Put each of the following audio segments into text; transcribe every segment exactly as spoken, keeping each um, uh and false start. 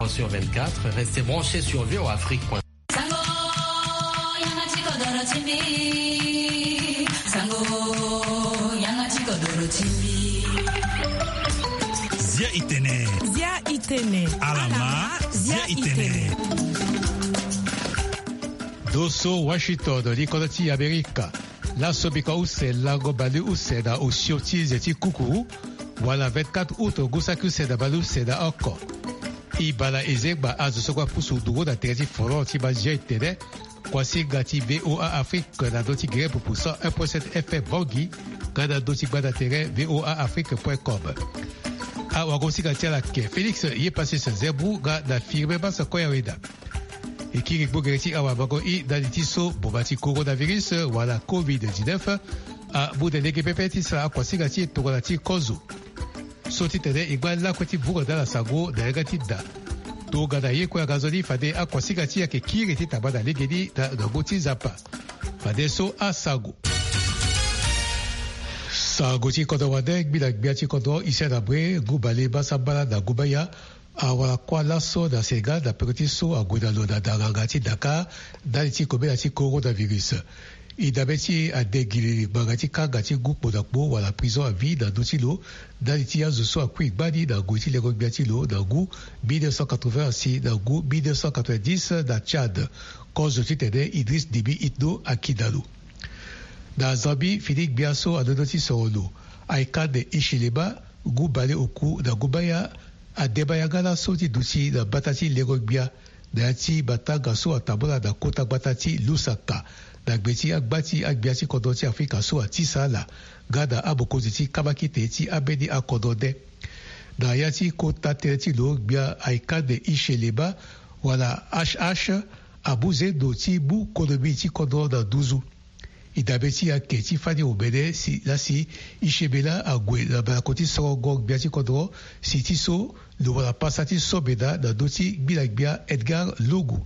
Sur vingt-quatre, restez branchés sur v o afrique point com. Zia itene. Zia itene. Alama. Zia itene. Doso Washington di Kodati Amerika. La sobika use lago bali use da usioti zeti kuku. Wala vingt-quatre août gusaku seda balu seda oko. Ibala ezekba azosokwa pusu dugo da tereti foro ti ba zia itene. Kwasi gati V O A Afrique na doti gre pour cent un virgule sept F M Bongi. Gada doti gbada tere v o a afrique point com. A wagosi gati ala ke Félix ye passé ce zebu ga da firme ba sa koya weda. Ekiri bogereti awa bago i daliti so bobati coronavirus wala covid dix-neuf a bude lege pepeti sa kwasi gati togolati kozu. Soti tene igba la kwati bugo da la sago da egati da. To gada ye kwa gazoli fade a kwasi gati ya ke kireti tabada legedi da goti zapa. Fade so a sago. Sago ti kodo wade gbida gbia ti kodo ise da bre gubale basabala da gubaya awa kwa laso da sega da perti so aguda lo da darangati daka daliti kobe da ti coronavirus. Idabeti a degili bagati kagati gupo da kpo wala prison à vie da dotilo daliti ya zo a quick badi da goti le gbiatilo da gu mille neuf cent quatre-vingt-six da gu mille neuf cent quatre-vingt-dix da Tchad cause ti tede Idriss Déby Itno Akidalo. Da Zambi Philippe Biaso a donoti sorolo aika de Ishileba gu bale oku da gubaya a debayagala soti duti da batati legogbia da yati bataga so a tabola da kota batati lusaka da gbeti agbati agbiati kodoti Afrika so a tisala gada abokoziti kabakite ti abedi akodode da yati kota tereti lo gbia aika de Ishileba wala H H abuze do ti bu kodobi ti kodo da duzu. Idabeti ya keti fadi obede si la si ishebela agwe la balakoti sorogo biati kodro si tiso lo wala pasati sobeda da doti bilagbia Edgar Logu.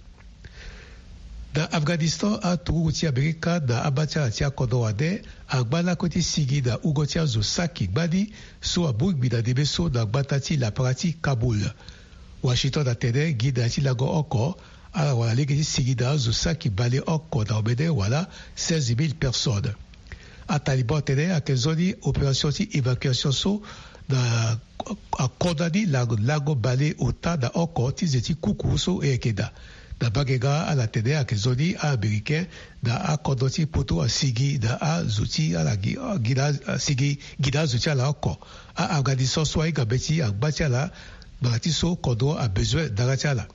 Da Afghanistan a turu ti Amerika da abatia ti kodro wade agbala koti sigi da ugotia zo saki gbadi so abug bida debeso da batati la parati Kabul. Washington da tede gida ti lago oko ala wala legeti sigida zusaki bale oko da obede wala seize mille personnes. A Taliban tene a kezoni opération ti évacuation so da a kodani lago, lago bale ota da oko ti zeti kuku so ekeda. Da bagega a la tene a kezoni a américain da a kodoti poto a sigi da a zuti a la gida a sigi gida zuti a la oko. A Afghanistan so a igabeti a gbati a la bagati so kodo a besoin d'arati a la.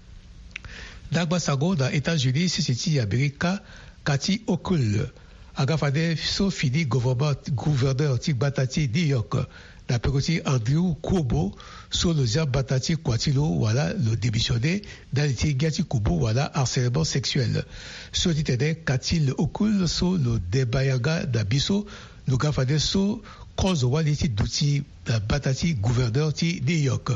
Dagba sago da États-Unis sisiti Amerika kati okul agafade so fini gouverneur ti batati New York da pekoti Andrew Cuomo so le zia batati kwatilo wala le démissionné daliti gati kubo wala harcèlement sexuel so ti tene kati le okul so le debayaga da biso le gafade so cause wali ti duti da batati gouverneur ti New York.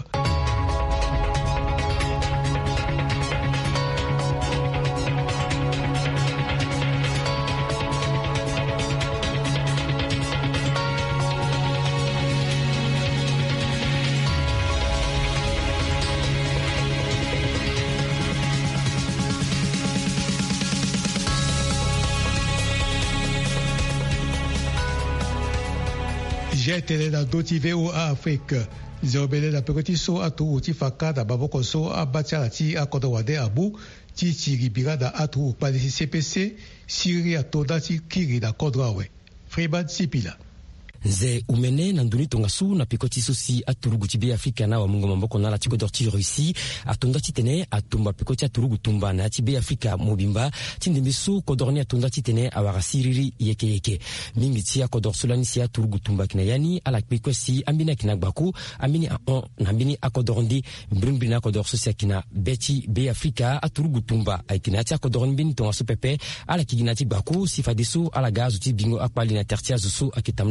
J'ai été dans d'autres V O A Afrique. J'ai obéi la petite so à tout outil faka da baboko so à bâtir la ti à kodawade abu ti tiribira da atu palisi C P C Syrie à toda ti kiri da kodrawe. Freeman Sipila. Nze umene na nduni tonga su na pikoti susi aturugu tibe Afrika na wa mungo mamboko na la tiko dorti Russie atonda titene atumba pikoti aturugu tumba na tibe Afrika mobimba tindembe su kodorni atonda titene awara siriri yeke yeke mingi tia kodor sulani si aturugu tumba kina yani ala pikosi ambina kina gbaku ambini a on na ambini akodorndi mbrimbina kodor susi kina beti be Afrika aturugu tumba aikina tia kodorni bin tonga su pepe ala kiginati gbaku sifadisu ala gazu ti bingo akpali na tertia zusu akitamna nduti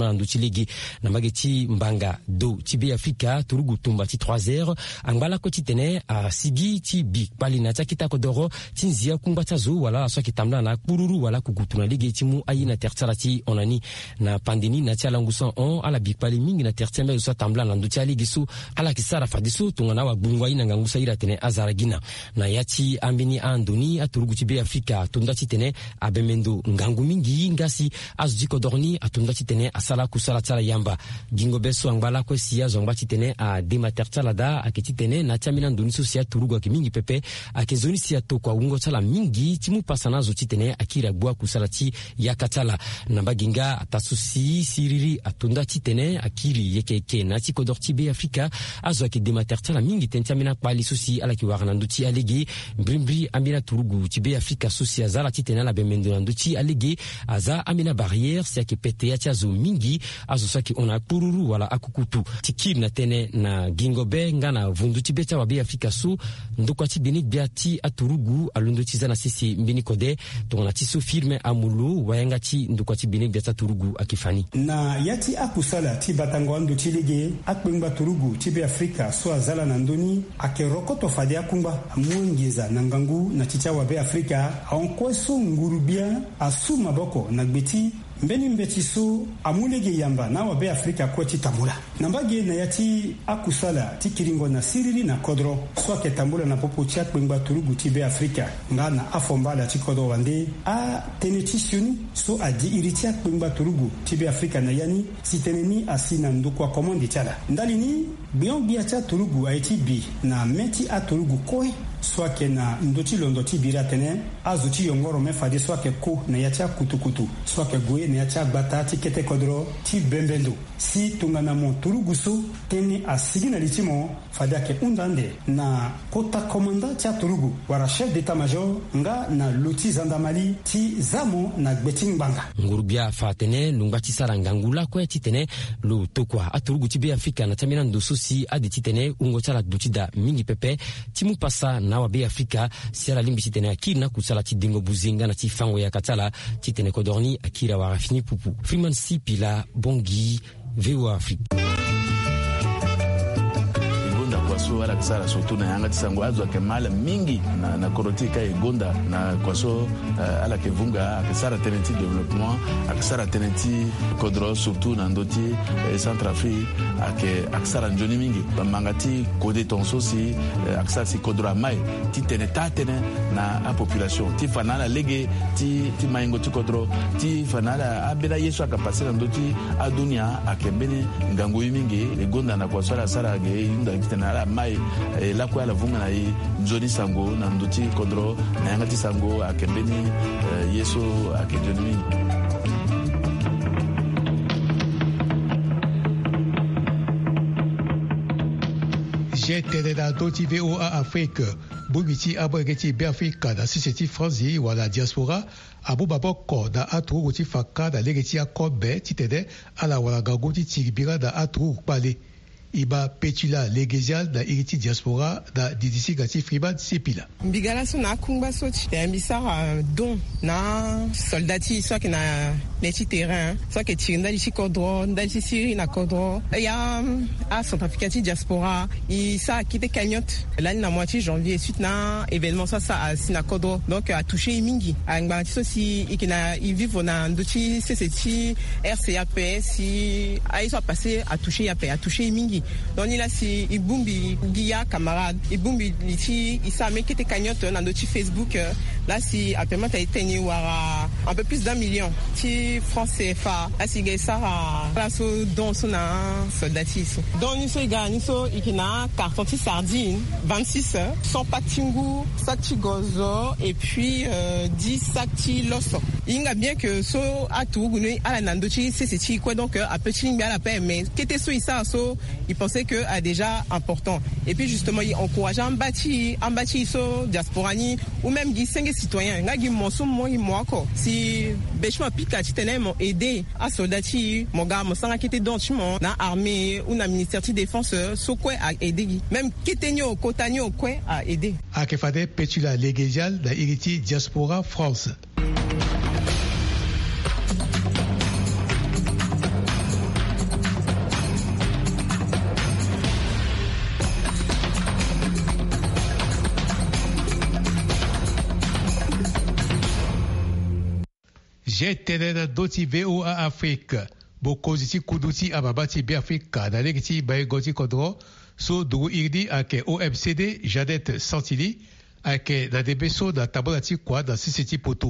alege na mageti mbanga do ti be Afrika turugu tumba ti trois heures angala ko ti tene a sigi ti bi pali na takita ko doro ti nzia kumbata zo wala so ki tamla na kururu wala kukutuna lege ti mu ayina tertsala ti onani na pandini na ti alangusan on ala bi pali mingi na tertsembe so tamla na nduti alege so ala kisara fadiso tungana wa bungwa ina ngangusa ira tene azaragina na yati ambini andoni aturugu ti be Afrika tunda ti tene abemendo ngangu mingi ngasi azuji ko dorni atunda ti tene asala kusala tsala yamba gingo beso angala ko siya zongba ti tene a demater tsala da akiti tene na chamina ndoni so siya turugu ki mingi pepe akezoni siya to kwa ungo tsala mingi timu pasana zo ti tene akira bua kusala ti yakatala na baginga atasusi siriri atunda ti tene akiri yekeke na ti kodor ti be Afrika azo ki demater tsala mingi tentamina pali susi ala ki warana nduti alege mbrimbri ambina turugu ti be Afrika susi azala ti tene la bemendo nduti alege aza amina barrière sia ki pete ya azo mingi azo saki ona pururu wala akukutu tikir na tene na gingobe ngana vundu ti beta wa be Afrika su ndukwa ti bini biati aturugu alundo ti zana sisi mbini kode tongana ti so firme amulu wayanga ti ndukwa ti bini biata turugu akifani na yati akusala ti batango ando ti lege akpengba turugu ti be Afrika so azala na ndoni ake rokoto fade akungba muongeza na ngangu na ticha wa be Afrika aonkweso ngurubia asu maboko na gbeti mbeni mbeti so amulege yamba na wa be Afrika ko ti tambula nambage na yati akusala ti kiringo na siriri na kodro so ake tambula na popo ti akpengba turugu ti be Afrika nga na afombala ti kodro wande a teneti sioni so adi iri ti akpengba turugu ti be Afrika na yani si teneni asina ndukwa komandi tiala ndalini bion bia cha turugu a eti bi na meti a turugu koe soit ke na ndoti londo ti bira tene azuti yongoro me fade soit ke ko na yacha kutukutu soit ke goye na yacha gbata ti kete kodro ti bembendo si tungana mo turuguso teni asigi na litimo fade ke undande na kota komanda ti turugu wara chef d'état major nga na loti zandamali ti zamo na gbeting banga ngurubia fatene lungba ti sarangangula ko ti tene lo tokwa aturugu ti be Afrika na tamina ndo sosi adi ti tene ungo tsala duti da mingi pepe ti mu pasa na wa be Afrika siala limbi ti tene akina kusala ti dingo buzinga na ti fango ya katala ti tene kodorni akira wa rafini pupu Freeman Sipila Bongi V O A Afrika kwaso ala kisara surtout na yanga tisango azwa ke mala mingi na na korotika e gonda na kwaso uh, ala ke vunga akisara teneti développement akisara teneti kodro surtout na ndoti e Centrafrique ake akisara njoni mingi bamangati kode tonso si uh, akisara si kodro mai ti teneta tene na a population ti fanala lege ti ti maingo ti kodro ti fanala abela yesu akapase na ndoti adunia akembeni ngango mingi e gonda na kwaso ala sara ge yunda kitena mai la kwa la vunga na i nzoni sango na nduti kodro na yangati sango akembeni yeso akedoni J'étais dans d'autres V O A Afrique Bubiti abregeti be Afrika da société franzi wala diaspora abu baboko da atru goti faka da legeti akobe titede ala wala gagoti tiribira da atru pale iba petula legesial da iriti diaspora da didisi gati fribad sepila mbigala so na kungba so ti mbisara don na soldati so ke na neti terrain so ke ti ndali ci kodro ndali siri na kodro ya a Centrafrique diaspora i sa quitté cagnotte l'année na moitié janvier suite na événement ça ça à sinakodro donc a touché mingi a ngba so si ikina i vivre na ndochi C C T R C A P S si a ils sont passé à toucher a a touché mingi donc il a si ibumbi guia camarade ibumbi liti isa me quitté cagnotte na ndochi Facebook là si appellement a été ni wara un peu plus d'un million ti francs C F A là si gaisa la so don so na soldatis donc ni so ga ni so ikina carton ti sardine vingt-six sans patingu sac gozo et puis euh, dix sac ti loso inga bien que so atugu ni ala nandochi c'est c'est quoi donc à petit bien la paix mais qui était so isa so il pensait que a déjà important et puis justement il encourageait en bâti en bâti so diasporani ou même gi cinq citoyens nga gi monso mo i moako si bechma pika ti tene mo aider à soldati mo ga mo sanga qui était donc na armée ou na ministère de défense so quoi a aider même ketenyo kotanyo quoi a aider a que fade petula legesial da iriti diaspora France. J'ai tenen doti V O A Afrique. Bokozi ti kuduti ababati bi Afrique. Daleki ti baegoti kodro. So dugu irdi ake O M C D Jadet Santili. Ake na debeso da tabola ti kwa da sisiti poto.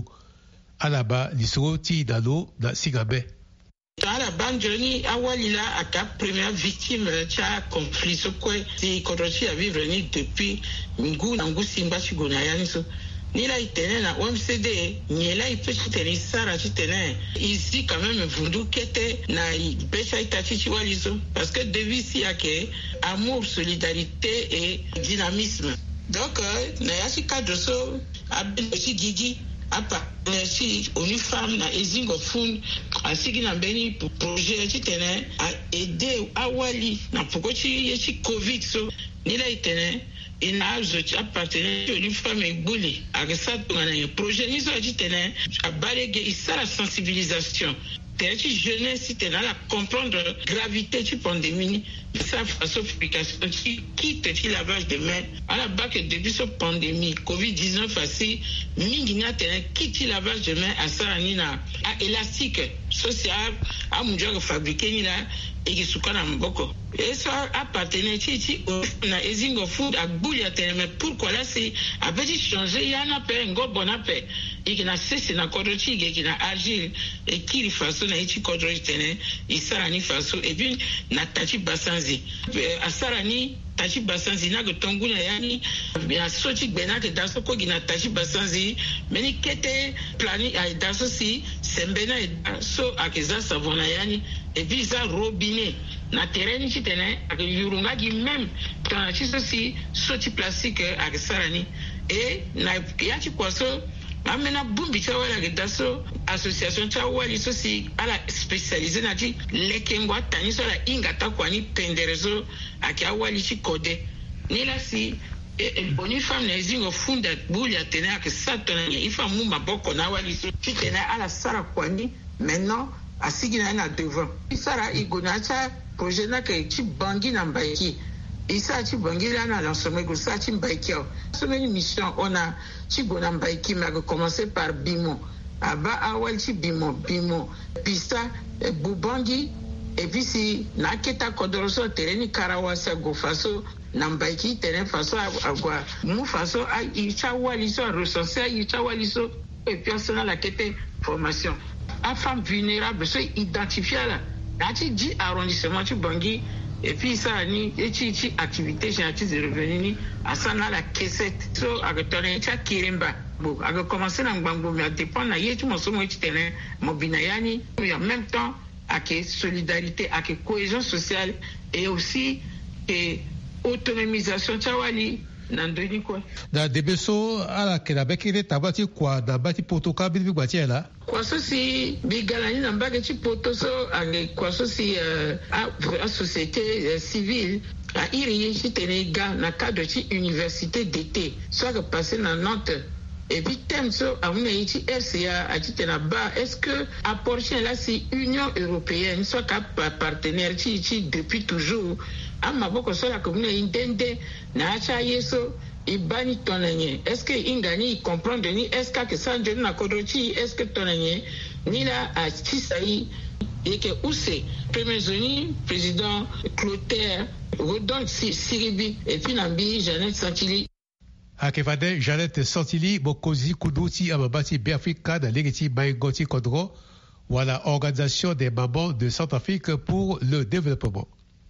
Alaba lisoro ti dalo da Sigabe. Dans la bande journée, Awalila a la première victime de conflit. Ce qui est à vivre depuis Ngou Nangu Simba Chugunayaniso. Ni la itene na O M C D, ni la ipechi teni sara chitene. Ici quand même vundu kete na ipecha itachi chiwaliso. Parce que devise si yake amour, solidarité et dynamisme. Donc, na yashi cadre so, abel aussi Gigi. Apa si oni femme na ezingo fund asigi na beni projet chitene a aider awali na pokochi yechi covid so ni la itene ina zo cha partenaire oni femme ebuli akesa tuna na projet ni so chitene abalege isala sensibilisation Terti jeunesse c'était là comprendre la gravité de la pandémie, sa façon d'application qui quitte le lavage de mains. À la base depuis cette pandémie, covid dix-neuf assis, mingina quitte le lavage de mains à Saranina, à élastique social, à mundial fabriqué ni là et qui soukana mboko. Et ça appartenait ici au na ezingo food à boulia mais pourquoi là c'est a petit changer il y en a pas un go bon appel et qui n'a cessé na kodoti et qui n'a agile et qui li façon na ichi kodoti tene il sarani façon et puis na tachi basanzi a sarani tachi basanzi na gotongu na yani bien soti bena que daso ko gina tachi basanzi meni kete plani a daso si sembena so akeza savona yani et puis ça robinet na terrain ci tene ak yurunga gi même dans ci ceci soti plastique ak sarani et na ya ci kwaso amena bumbi cha wala ke daso association cha wali sosi ala spécialisé na ci lekengwa tani so la ingata kwani penderezo ak awali ci code ni la si et boni femme na zingo funda buli atene ak satona ni ifa mu maboko na wali so ci tene ala sara kwani maintenant asigina na devant isara igonacha projet na ke ci bangi na mbaiki isa ci bangi la na lancement go sa ci mbaiki so many mission on a ci gona mbaiki mais a commencé par Bimo aba awal ci Bimo Bimo pista e bubangi et puis si na keta kodoroso tereni karawasa go faso na mbaiki tereni faso agwa mu faso a icha waliso recenser icha waliso et puis on a la kete formation à femmes vulnérables se identifier là ati di arrondissement tu bangi et puis ça ni eti eti activité j'ai ati de revenu ni asana la cassette so agotone cha kirimba bon a commencé na ngbango mais dépend na yetu mo so mo eti tene mo binayani et en même temps avec solidarité avec cohésion sociale et aussi et autonomisation chawali nandoni quoi da debeso ala ke da bekire tabati kwa da bati potoka bi gwati la kwa so si bigalani na mbage ti poto so ane kwa so si uh, a société uh, civile a iri ci tenega na cadre ci université d'été soit que passer na Nantes et puis thème so a une ici R C A a ci tena ba est-ce que apporter là si Union européenne soit cap partenaire ci ci depuis toujours ama boko so la commune indende na acha yeso ibani tonanye est-ce que ingani comprendre ni est-ce que ça je na kodochi est-ce que tonanye ni la a tisai et que où c'est premier zoni président Clotaire redonne Siribi et puis nambi Janet Santili akevade Janet Santili bokozi kuduti ababati Africa da legiti baigoti kodro wala organisation des membres de Centrafrique pour le développement.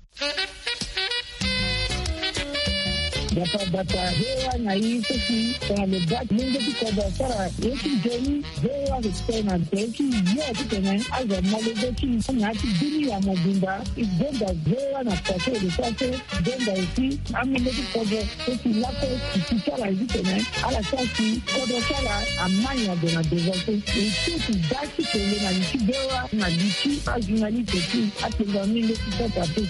Data data hewa na hii sisi kwa lebaki mungu tuko dasara yetu jeni hewa kutena teki yetu tena aza mwalego chini na hati dini ya mobimba izenda hewa na pate de pate denda isi amile tuko sisi lako kichala hizi tena ala sasi kodo sala amanya de na devote isi daki tele na nchi hewa na nchi ajunali teki atenga mile tuko tate.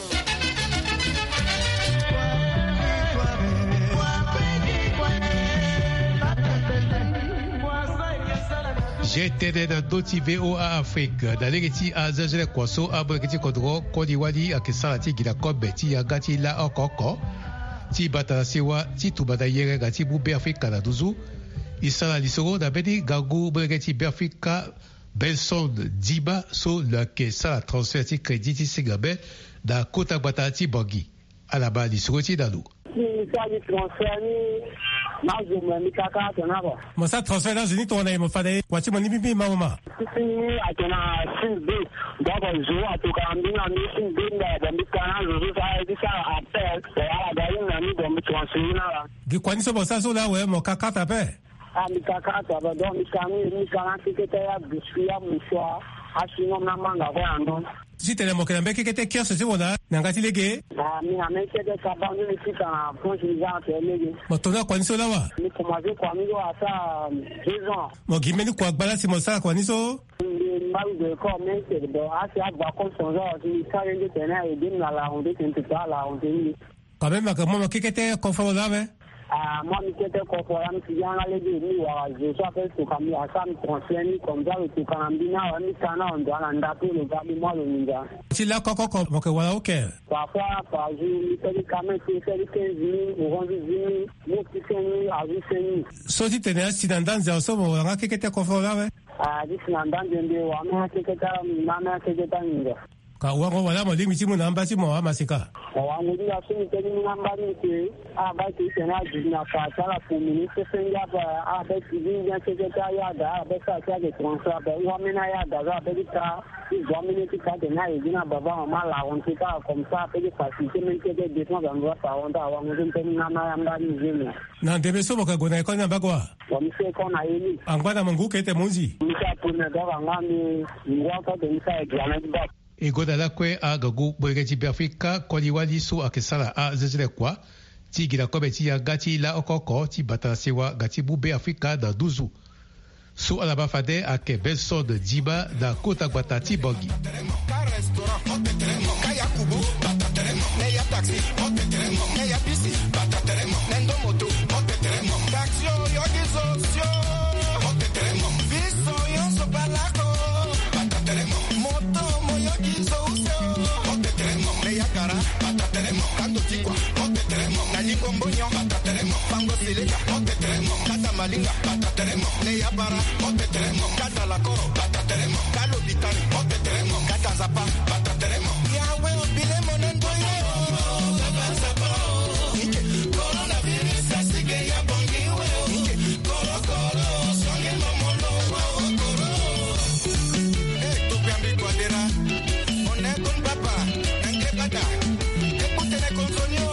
J'étais dans d'autres V O A Afrique. Dans les récits à Zazele Kwaso, à Brekiti Kodro, Kodiwadi, à Kesarati, Gilakobe, Ti Agati, La Okoko, Ti Batarasewa, Ti Tubada Yere, Gati Bube Afrika, La Duzu, Isala Lisoro, Dabedi, Gagu, Brekiti Afrika, Benson Diba so le ke sa transfer ti crédit ti Singabe da Kota Gbata ti Bangui. À la base, il dans l'eau. Mon ça transfert dans une tournée, il m'a fallu. Voici mon ibibi, maman. Qui connaît ce bon ça, là, ouais, mon caca tapé. Ah, mi caca tapé, donc, mi cami, mi cami, qui était à Biscuit, mi soir, à Sinon, maman, la voix, non. Si tu es mon canapé qui était kiosque, c'est bon, là. N'engagez les gays. Ah, mais la mec de Cabane, il est en France, il est en télé. Mon tonnerre, quoi, n'est-ce là, va? Mais comment je crois, il a ça, deux ans. Mon guillemets, quoi, bala, c'est mon ça, quoi, n'est-ce pas? Il m'a eu de corps, mais c'est de assez à bas, son genre, il s'est rendu tenir et dit, la la ronde, c'est un peu ça, la ronde. Quand même, moi, qui était confortable, hein? Ah, moi, je suis confortable, je suis en allé de lui, je suis appelé sur Camille, à ça, me concerne, comme ça, le Tukanambina, on est en on doit l'endater, le gars, moi, le ninja. Si là, coco, comme, voilà, ok. Parfois, par jour, il fait des caméras, il fait des quinze mille, ou vingt mille, moi, qui fait mille, à huit mille. So, si tu es accident dans un ensemble, on a qui était confortable, ah, dis, c'est un dan de on a qui était là, on a qui était là, ka wango wala mo limi timu na mbasi mo amasika wango dia sini teni ngambani ke a ba ti tena jina fa sala fu ministre senga ba a ba ti dia secretary da ba sa sa de transfer ba wa mena ya da ba ba ta i domine ti ka de na idina baba ma la on ti ka comme ça pe de facilité men ke de besoin dans droit pa on da wango teni na ma yamba ni zemi na debe so mo ka gona ko na bagwa wa mi se ko na yeli angwana mungu ke te munzi mi ka puna da ngami ngwa ka de sa e gana ba e godala kwe a gagu boyeti Afrika koliwali so akesala a zezele kwa ti gira kobe ti ya gati la okoko ti batasewa gati bube Afrika da duzu so alaba fade ake beso de Diba da Kota Gbata ti Bangui Combonho, Fango Sileca, Cata Malinga, Neya Bara, Cata La Coro, Calo Vitani, Cata Zapa, Yahweh, Bilemo Nendoyo, Coronavirus, Asige ya Bongiwe, Coro Coro, Songe Momolo, Coro, Eh, tu Gambi Guadera, Onekun Papa, Nangepata, Eputene Consonio.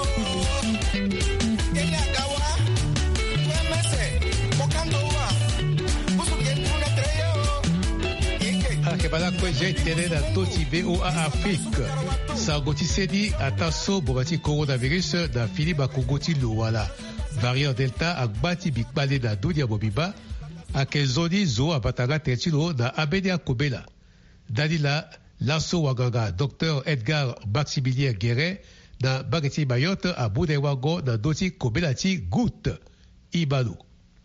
bala kwe je tene na toti V O A Afrique sa goti sedi ataso bobati coronavirus da fili ba kogoti lowala variant delta agbati bikbale da dudia bobiba akezoni zo abatanga tetilo da abedia kobela dalila laso wagaga docteur Edgar Baxibilier Guéret da bagati Mayotte a Boudewago da doti kobela ti Gout Ibalu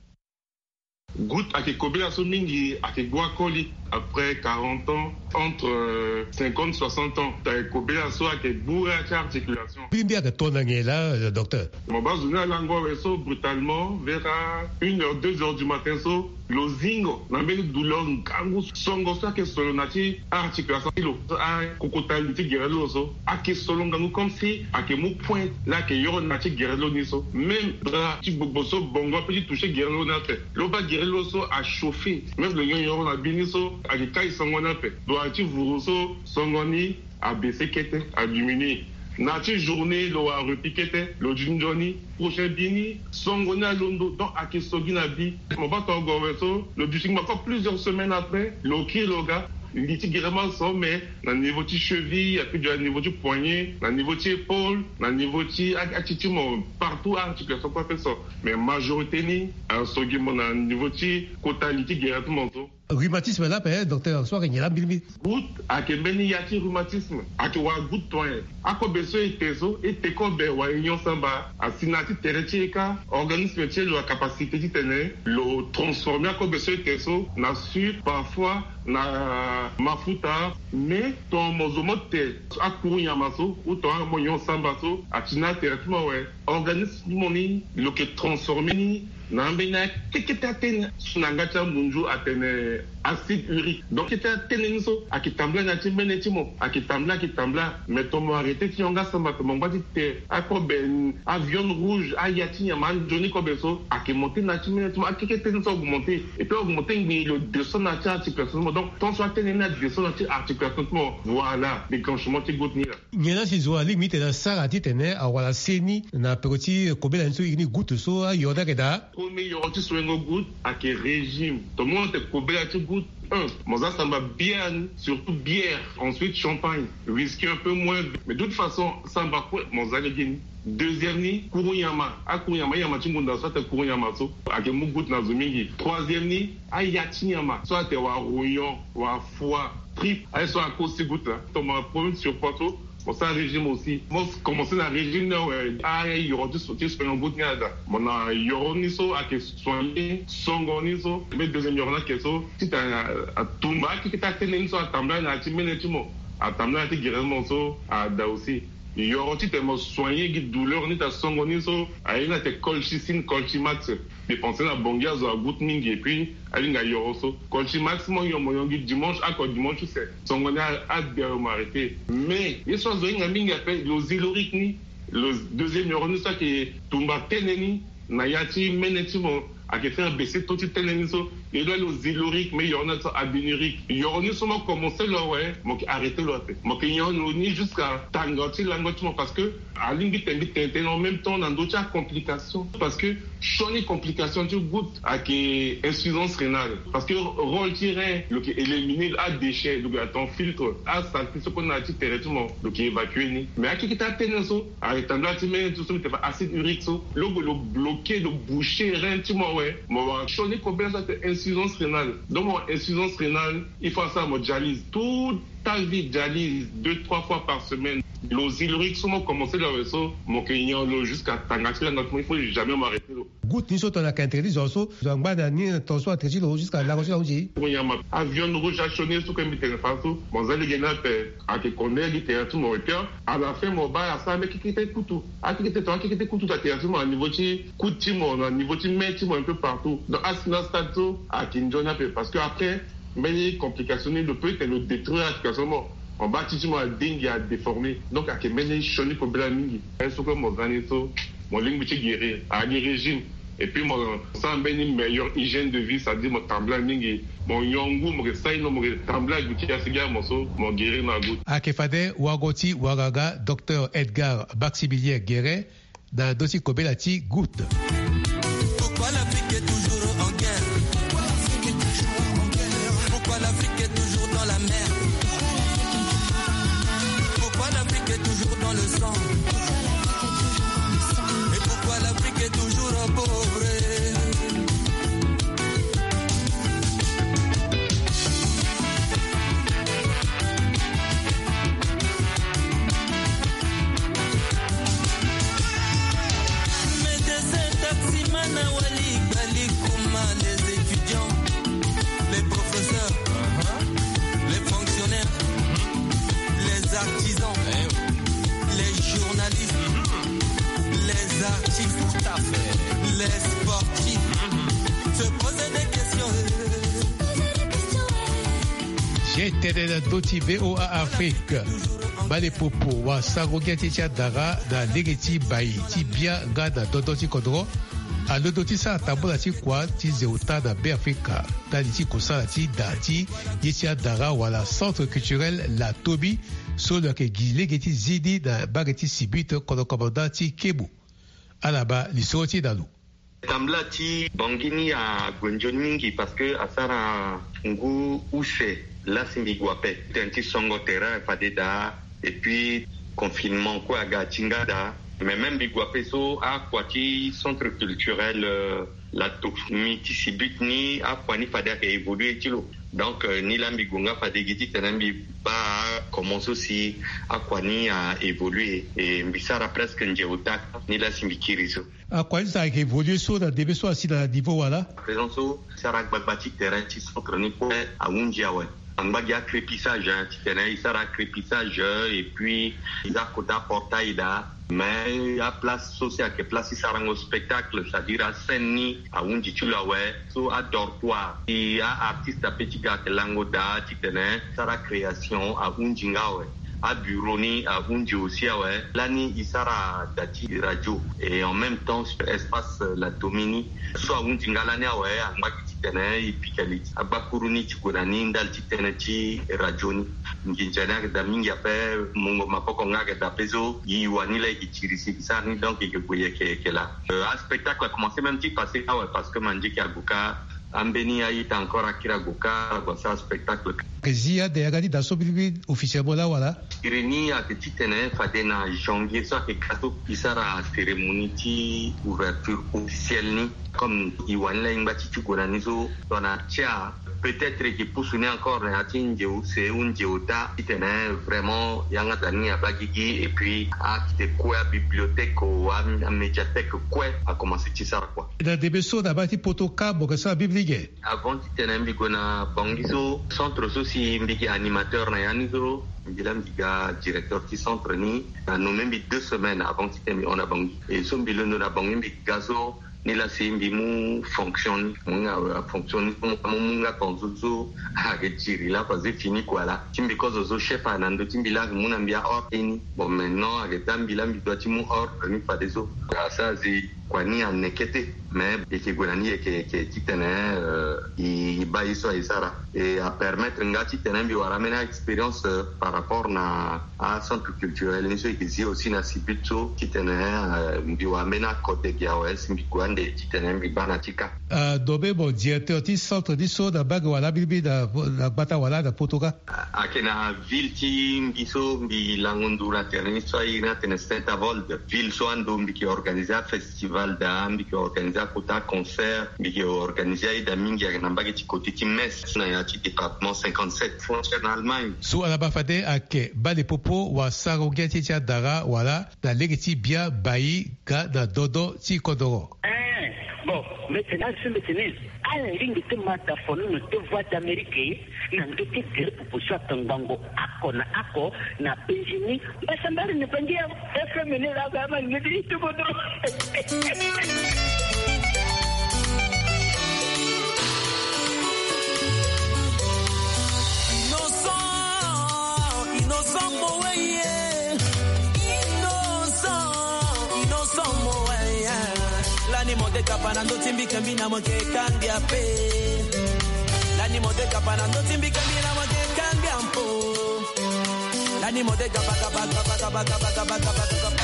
Gout ake kobela so mingi ake gwa koli après quarante ans, entre euh, cinquante et soixante ans, tu as kobela so ake bourre à articulation. Bien que ton là, docteur. Mon bas on a l'ango so brutalement vers une heure, deux heures du matin so lo zingo na mbele douleur ngangu songo so ake solo nati articulation lo a kokotaliti gerelo so ake solo ngangu comme si ake mu point là que yoro nati gerelo ni so même bras ti bobo so bongo petit toucher gerelo na fait lo ba gerelo so a chauffer même le yoro na bini so ake kai songo na fait do ati vuru so songo ni a baisser kete a diminuer Nati journée lo a repiquete lo jinjoni prochain bini songona londo donc ake sogina bi mon pas ton goveso le bishing encore plusieurs semaines après lo ki loga liti vraiment so mais na niveau ti cheville et puis du niveau du poignet na niveau ti épaule na niveau ti attitude partout articulation quoi fait ça mais majorité ni un sogi mon na niveau ti kotaliti directement so rhumatisme là peut docteur soit qu'il y a bilbi gout ake beni yati rhumatisme ake wa gout toin ako beso etezo et ko be wa union samba asinati terecheka organisme ti lo capacité ti tene lo transformer ako beso etezo na sur parfois na mafuta mais ton mozomote akuru yamaso ou ton moyon samba so atina traitement ouais organisme moni lo ke transformé ni nambena keketa ten sunangata munju atene acide urique donc keta tenen so akitambla na timbene timo akitambla akitambla mais tomo arrêté ti onga samba to mongba ti te akoben avion rouge ayati yaman joni ko beso akimonter na timbene timo akikete so augmenter et puis augmenter ngi le deux cents na ti articulation donc ton soit tenen na deux cents na ti articulation voilà déclenchement ti goutte ni nyela si zo ali mite na sara ti tene awala seni na petit kobela nso igni goutte so ayoda keda premier yoroti soengo goutte ak régime tout le monde te kobela ti goutte un, mon ça, ça va bien, surtout bière, ensuite champagne, whisky un peu moins, mais de toute façon, ça va quoi, mon ça deuxième ni, Kuruyama, à Kuruyama, yama chingunda, soit te Kuruyama, so, ake mugut na zumingi. Troisième ni, ayatinyama, soit te wa rouillon, wa foie, trip, ay soit à cause de goutte là, ton problème sur poteau. Bon, c'est un régime aussi. Moi, commencer dans le régime, ah, il y aura du soutien sur un bout de nada. Mon a y aura ni so, à que soigner, songo ni so, mais deuxième y aura que so, si t'as à Tumba, qui t'a tenu so, à Tambla, à Timene, Timo, à Tambla, à Tigreman so, à Da aussi. Il y aura ti tellement soigné qui douleur ni ta songo ni so, à une à te colchicine, colchimax, dépenser la bongia zo à goutte mingi et puis à une à yoro so. Colchimax mon yo mon dimanche à quoi dimanche c'est. Songo ni à bien m'arrêter. Mais il soit zo une mingi appelle le zylorique ni, le deuxième yoro ni ça qui tumba teneni, na yati meneti mon à qui faire baisser tout petit teneni so. Il doit le zylorique mais il y en a ça adénurique. Il y aura ni seulement commencer là ouais, moi arrêter là. Moi qui y en a ni jusqu'à tangoti langotement parce que à l'ingi tengi tenten en même temps dans d'autres complications parce que choni complications du goût à qui insuffisance rénale parce que rôle tiré le qui éliminer à déchets donc à ton filtre à santé ce qu'on a dit territorialement donc qui évacuer ni mais à qui qui t'a tenu so à étendre tu mets tout ça tu vas acide urique so le le bloquer le boucher rien tu moi ouais moi choni combien ça insuffisance rénale donc mon insuffisance rénale il faut ça moi dialyse toute ta vie dialyse deux trois fois par semaine le zylorique souvent commencer le réseau mon client le jusqu'à tangati là notre il faut jamais m'arrêter goutte ni so to na kantri zoso zangba na ni to so atri lo jusqu'à la roche longi pour y a avion rouge à choner sous comme bitene faso mon zali gena pe a que connaît littérature mon cœur à la fin mon ba ça mais qui était couteau à qui était toi qui était couteau ta théâtre mon niveau ti couti mon niveau ti meti mon un peu partout donc à ce stade à kinjona pe parce que après mais les complications le peut être le détruire quasiment en bâtiment à dingue à déformer donc à que mener choni pour blamingi est ce que monganiso mon ligne petit guérir à des régimes et puis mon sans ben une meilleure hygiène de vie ça dit mon tambla mingi mon yongu mon sai no mon tambla guti asiga mon so mon guérir na gout à que fade wagoti wagaga docteur Edgar Baxibilier Guéret dans dossier Kobelati goutte. Pourquoi l'Afrique est toujours en guerre? Pourquoi l'Afrique est toujours dans la mer? Pourquoi l'Afrique est toujours dans le sang? Et pourquoi l'Afrique est toujours pauvre? Les étudiants, les professeurs, uh-huh. les fonctionnaires, uh-huh. les artisans, uh-huh. les journalistes, uh-huh. les artistes, tout à fait. Les sportifs, uh-huh. se poser des questions. J'étais dans d'autres V O A Afrique. Bale popo wa sagogeti cha dara na legeti bai ti bia gada dodoti kodro. A l'odoti sa tabola ti kwa ti zeuta da be Afrika ta ti kosala ti dati yetia dara wala centre culturel la Tobi so le ke gilegeti zidi da bageti sibite kodo komoda ti kebu alaba lisoti dalu Tambla ti bangini a gwenjon mingi parce que asara ngu use la simbiguape tenti songo terrain fadeda et puis confinement quoi ga tingada. Mais même Biguapeso a quati centre culturel euh, la Tomiti Sibut ni a quani fada a évolué tilo. Donc euh, ni l'ambigunga fada giti tenambi ba commence aussi a quani a évolué et mbisara presque njeuta ni la simbikiriso. A quani ça a évolué sur la débeso aussi dans niveau wala. Présence sara bagbati terrain ti centre ni po a unjiawe. En bas, il y a crépissage, hein, il y a crépissage, et puis, il y a côté portail là, mais il y a place sociale que place ça rend au spectacle, c'est-à-dire à Saint-Denis, à Wundjichulawe, so à dortoir. Il y a artiste à petit gars que Langoda, Titene, ça la création à Wundjingawe. À Buroni, à Wundi aussi, ouais. L'année, il sera dati radio. Et en même temps, sur espace la Domini, soit Wundi Ngalane, ouais, à Makitene, et Pikali. À Bakuruni, Tikurani, Ndal Titene, Radioni. N'ginjana, Damingi, après, Mongo Mapokonga, Dapezo, Yiwanila, Ichirisi, Sarni, donc, il y a là. Un spectacle a commencé même petit passé, ah ouais, parce que Mandi Kaguka, Ambeni a été encore à Kiraguka, c'est un spectacle. Zia de Agadi da Sobilibi officiellement là voilà. Irénie a petit tene fade na janvier soit que kato isara cérémonie ti ouverture officielle ni comme Iwanla Imbati Tukuranizo dans la tia peut-être que pour sonner encore un atinjeu c'est un diota qui tenait vraiment yanga tani à bagigi et puis à quitter quoi bibliothèque ou à médiathèque quoi a commencé tisara quoi. Dans des besoins d'abati potoka bokasa biblique. Avant qui tenait bigona bangiso centre aussi mbiki animateur na yanizo bilam biga directeur du centre ni nous même deux semaines avant que on a bangi et son bilan de la bangi bi gazo ni la simbi mu fonctionne munga fonctionne comme munga konzuzo a retiri là parce que fini quoi là timbi cause zo chef anando timbi là muna mbia or ni bon maintenant avec tambi bi doit timu or ni pas des autres ça c'est quoi ni en nekete mais et que Gwenani et que que titene il baille so isara et à permettre ngati tenen bi waramena expérience par rapport na à centre culturel ni so ici aussi na sibitso titene bi wamena côté giawes bi kwande titenen bi banatika euh dobe bon directeur du centre du so da bag wala bibi da la bata wala da potoka akena ville ti biso bi langondura terni so ina tene senta vold ville so ando bi organiser festival da bi organiser kota concert bi organisé da mingi na mbagi côté ti Metz na ya ti département cinquante-sept frontière en Allemagne so ala ba fade ake ba de popo wa sarogeti ti dara wala da legeti bia bayi ga da dodo ti kodoro eh bon maintenant c'est maintenant ala ringi te mata fonu no te voix d'Amérique na ndote tere proposition tangango ako na ako na Benjamin basambari ne pangia efemene la ga ma ngidi to kodoro L'animo de capanando timbi cambina mo che cambia pe. L'animo de capanando timbi cambina mo che cambia un po'. L'animo de capa capa capa capa capa capa capa capa.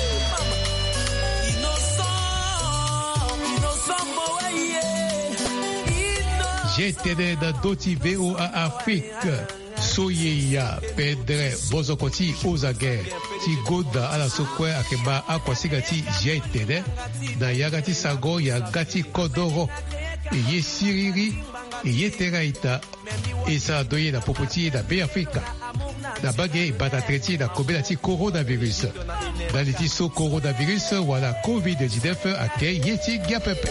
Innocent, innocent mo G T D da Doti V O A Afrique. Soyeya Pedre Bozokoti Ozage Ti Goda ala sokwe akeba akwasigati G T D na yagati sago ya gati kodoro ye siriri ye teraita esa doye na popoti da be Afrika na bagay bata treti da kobela ti coronavirus da liti so coronavirus wala covid dix-neuf ake yeti gapepe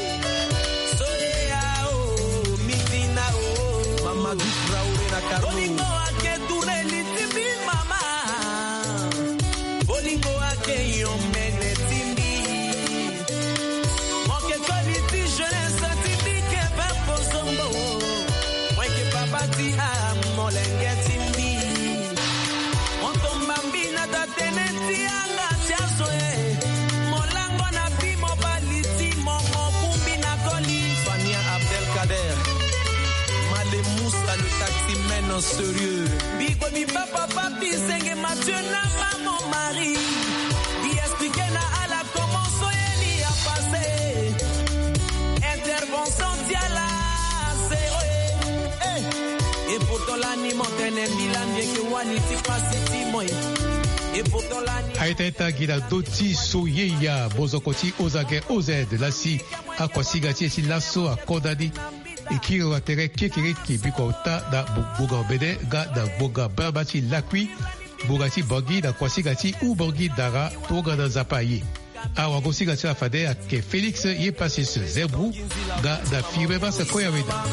sérieux. Biko mi papa papi senge Mathieu na maman Marie. Qui expliquait na ala comment soyeli a passé. Intervention diala zéro. Et pourtant l'animo tene milan bien que wani ti pasiti moi. Et pourtant l'animo Haiteta gila doti soyeya bozokoti ozage ozed lasi akwasigati esi laso akodadi ikiri watere kekiri ki bikota da buga bede ga da buga barbati lakwi bugati bogi da kwasigati u bogi dara toga da zapayi awa gosigati afade ake Félix ye passis zebru ga da fibre basa koyaweda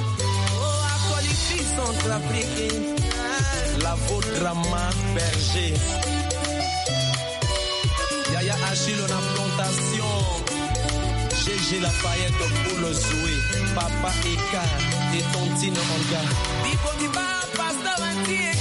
la vôtre Berger Yaya Achille na plantation. G G Lafayette pour le jouer. Papa Eka et Tontine Olga. Bipo mi ba pasta vanti